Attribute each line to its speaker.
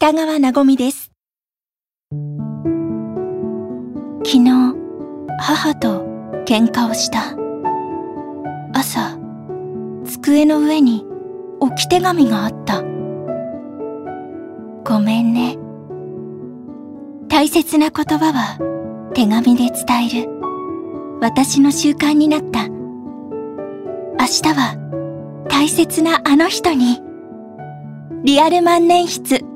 Speaker 1: 北川なごみです。昨日、母と喧嘩をした。朝、机の上に置き手紙があった。ごめんね。大切な言葉は手紙で伝える。私の習慣になった。明日は大切なあの人に。リアル万年筆。